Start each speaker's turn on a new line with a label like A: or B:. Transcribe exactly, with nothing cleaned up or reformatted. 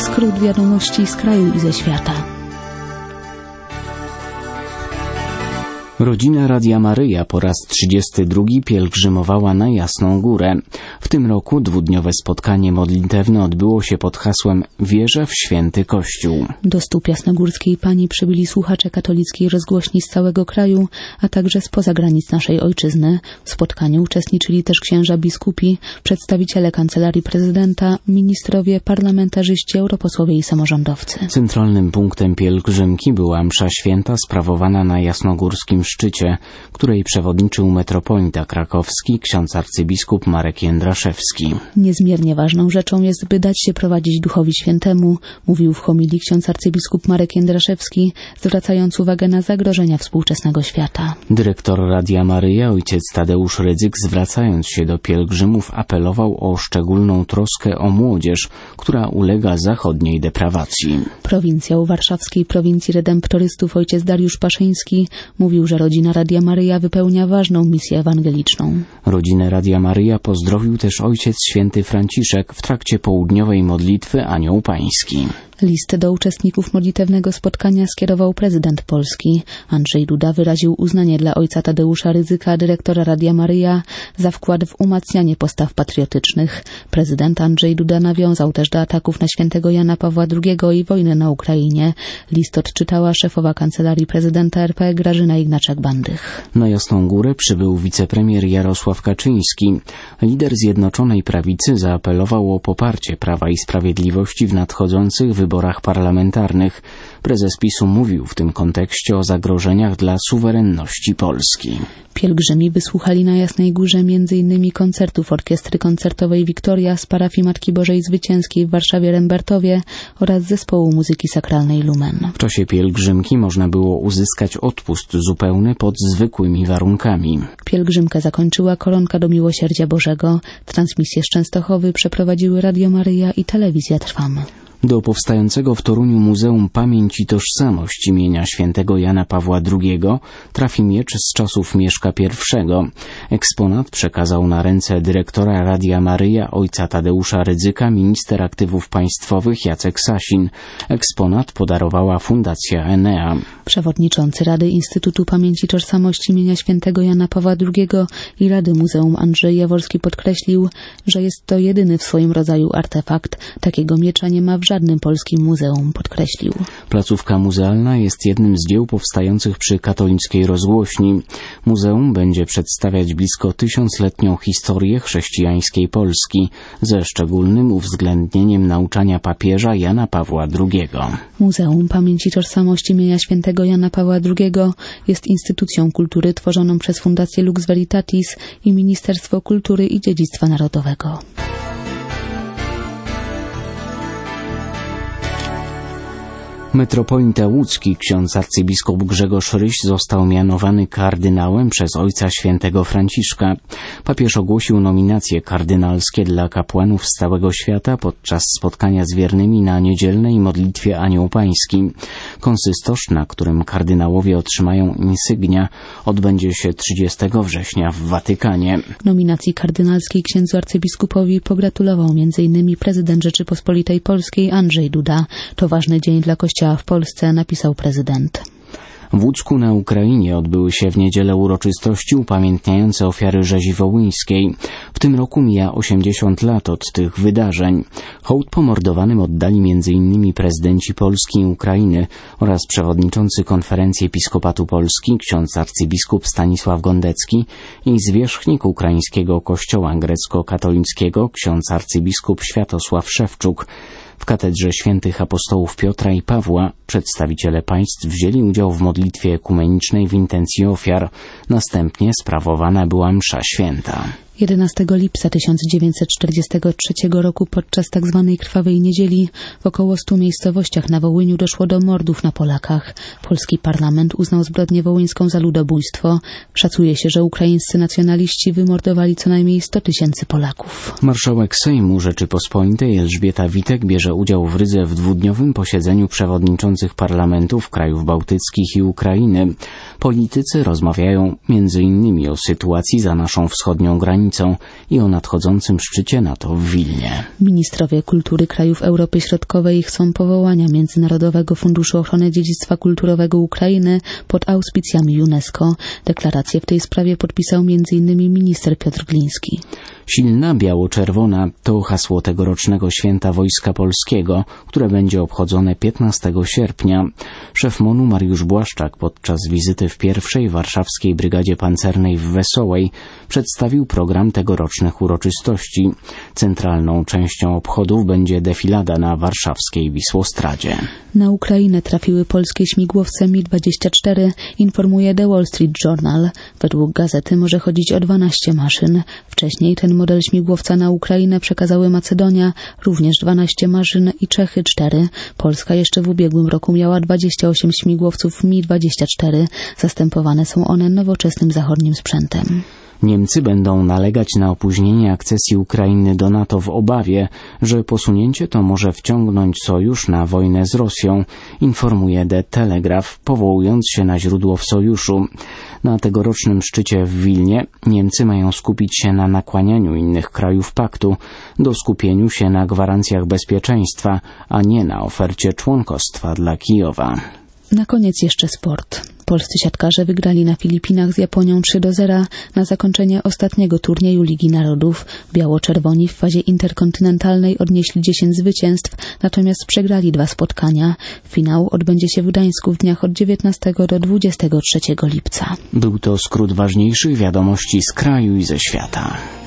A: Skrót wiadomości z kraju i ze świata.
B: Rodzina Radia Maryja po raz trzydziesty drugi pielgrzymowała na Jasną Górę. W tym roku dwudniowe spotkanie modlitewne odbyło się pod hasłem Wierzę w Święty Kościół.
A: Do stóp Jasnogórskiej Pani przybyli słuchacze katolickiej rozgłośni z całego kraju, a także spoza granic naszej ojczyzny. W spotkaniu uczestniczyli też księża biskupi, przedstawiciele Kancelarii Prezydenta, ministrowie, parlamentarzyści, europosłowie i samorządowcy.
B: Centralnym punktem pielgrzymki była msza święta sprawowana na jasnogórskim szczycie, której przewodniczył metropolita krakowski, ksiądz arcybiskup Marek Jędraszewski.
A: Niezmiernie ważną rzeczą jest, by dać się prowadzić Duchowi Świętemu, mówił w homilii ksiądz arcybiskup Marek Jędraszewski, zwracając uwagę na zagrożenia współczesnego świata.
B: Dyrektor Radia Maryja, ojciec Tadeusz Rydzyk, zwracając się do pielgrzymów, apelował o szczególną troskę o młodzież, która ulega zachodniej deprawacji.
A: Prowincjał warszawskiej prowincji redemptorystów ojciec Dariusz Paszyński mówił, że rodzina Radia Maryja wypełnia ważną misję ewangeliczną.
B: Rodzinę Radia Maryja pozdrowił też ojciec święty Franciszek w trakcie południowej modlitwy Anioł Pański.
A: List do uczestników modlitewnego spotkania skierował prezydent Polski. Andrzej Duda wyraził uznanie dla ojca Tadeusza Rydzyka, dyrektora Radia Maryja, za wkład w umacnianie postaw patriotycznych. Prezydent Andrzej Duda nawiązał też do ataków na świętego Jana Pawła drugiego i wojny na Ukrainie. List odczytała szefowa Kancelarii Prezydenta R P Grażyna Ignaczak-Bandych.
B: Na Jasną Górę przybył wicepremier Jarosław Kaczyński. Lider Zjednoczonej Prawicy zaapelował o poparcie Prawa i Sprawiedliwości w nadchodzących wyborach parlamentarnych. Prezes PiSu mówił w tym kontekście o zagrożeniach dla suwerenności Polski.
A: Pielgrzymi wysłuchali na Jasnej Górze między innymi koncertów Orkiestry Koncertowej Wiktoria z parafii Matki Bożej Zwycięskiej w Warszawie-Rembertowie oraz zespołu muzyki sakralnej Lumen.
B: W czasie pielgrzymki można było uzyskać odpust zupełny pod zwykłymi warunkami.
A: Pielgrzymkę zakończyła koronka do Miłosierdzia Bożego. Transmisję z Częstochowy przeprowadziły Radio Maryja i Telewizja Trwam.
B: Do powstającego w Toruniu Muzeum Pamięć i Tożsamość imienia świętego Jana Pawła drugiego trafi miecz z czasów Mieszka pierwszego. Eksponat przekazał na ręce dyrektora Radia Maryja ojca Tadeusza Rydzyka minister aktywów państwowych Jacek Sasin. Eksponat podarowała Fundacja Enea.
A: Przewodniczący Rady Instytutu Pamięci i Tożsamości imienia świętego Jana Pawła drugiego i Rady Muzeum Andrzej Jaworski podkreślił, że jest to jedyny w swoim rodzaju artefakt. Takiego miecza nie ma w żadnym polskim muzeum, podkreślił.
B: Placówka muzealna jest jednym z dzieł powstających przy katolickiej rozgłośni. Muzeum będzie przedstawiać blisko tysiącletnią historię chrześcijańskiej Polski, ze szczególnym uwzględnieniem nauczania papieża Jana Pawła drugiego.
A: Muzeum Pamięci i Tożsamości imienia świętego Jana Pawła drugiego jest instytucją kultury tworzoną przez Fundację Lux Veritatis i Ministerstwo Kultury i Dziedzictwa Narodowego.
B: Metropolita łódzki ksiądz arcybiskup Grzegorz Ryś został mianowany kardynałem przez ojca świętego Franciszka. Papież ogłosił nominacje kardynalskie dla kapłanów z całego świata podczas spotkania z wiernymi na niedzielnej modlitwie Anioł Pański. Konsystosz, na którym kardynałowie otrzymają insygnia, odbędzie się trzydziestego września w Watykanie.
A: Nominacji kardynalskiej księdzu arcybiskupowi pogratulował między innymi prezydent Rzeczypospolitej Polskiej Andrzej Duda. To ważny dzień dla Kościoła w Polsce, napisał prezydent.
B: W Łucku na Ukrainie odbyły się w niedzielę uroczystości upamiętniające ofiary rzezi wołyńskiej. W tym roku mija osiemdziesiąt lat od tych wydarzeń. Hołd pomordowanym oddali między innymi prezydenci Polski i Ukrainy oraz przewodniczący Konferencji Episkopatu Polski ksiądz arcybiskup Stanisław Gondecki i zwierzchnik ukraińskiego kościoła grecko-katolickiego ksiądz arcybiskup Światosław Szewczuk. W katedrze świętych apostołów Piotra i Pawła przedstawiciele państw wzięli udział w modlitwie ekumenicznej w intencji ofiar. Następnie sprawowana była msza święta.
A: jedenastego lipca tysiąc dziewięćset czterdziestego trzeciego roku podczas tzw. Krwawej Niedzieli w około stu miejscowościach na Wołyniu doszło do mordów na Polakach. Polski parlament uznał zbrodnię wołyńską za ludobójstwo. Szacuje się, że ukraińscy nacjonaliści wymordowali co najmniej sto tysięcy Polaków.
B: Marszałek Sejmu Rzeczypospolitej Elżbieta Witek bierze udział w Rydze w dwudniowym posiedzeniu przewodniczących parlamentów krajów bałtyckich i Ukrainy. Politycy rozmawiają między innymi o sytuacji za naszą wschodnią granicą granicą i o nadchodzącym szczycie NATO w Wilnie.
A: Ministrowie kultury krajów Europy Środkowej chcą powołania Międzynarodowego Funduszu Ochrony Dziedzictwa Kulturowego Ukrainy pod auspicjami UNESCO. Deklarację w tej sprawie podpisał między innymi minister Piotr Gliński.
B: Silna biało-czerwona to hasło tegorocznego Święta Wojska Polskiego, które będzie obchodzone piętnastego sierpnia. Szef M O N-u Mariusz Błaszczak podczas wizyty w pierwszej Warszawskiej Brygadzie Pancernej w Wesołej przedstawił program tegorocznych uroczystości. Centralną częścią obchodów będzie defilada na warszawskiej Wisłostradzie.
A: Na Ukrainę trafiły polskie śmigłowce Mi dwadzieścia cztery, informuje The Wall Street Journal. Według gazety może chodzić o dwanaście maszyn. Wcześniej ten model śmigłowca na Ukrainę przekazały Macedonia, również dwanaście maszyn i Czechy cztery. Polska jeszcze w ubiegłym roku miała dwadzieścia osiem śmigłowców Mi dwadzieścia cztery. Zastępowane są one nowoczesnym zachodnim sprzętem.
B: Niemcy będą nalegać na opóźnienie akcesji Ukrainy do NATO w obawie, że posunięcie to może wciągnąć sojusz na wojnę z Rosją, informuje The Telegraph, powołując się na źródło w sojuszu. Na tegorocznym szczycie w Wilnie Niemcy mają skupić się na nakłanianiu innych krajów paktu do skupieniu się na gwarancjach bezpieczeństwa, a nie na ofercie członkostwa dla Kijowa.
A: Na koniec jeszcze sport. Polscy siatkarze wygrali na Filipinach z Japonią trzy do zera na zakończenie ostatniego turnieju Ligi Narodów. Biało-czerwoni w fazie interkontynentalnej odnieśli dziesięć zwycięstw, natomiast przegrali dwa spotkania. Finał odbędzie się w Gdańsku w dniach od dziewiętnastego do dwudziestego trzeciego lipca.
B: Był to skrót ważniejszych wiadomości z kraju i ze świata.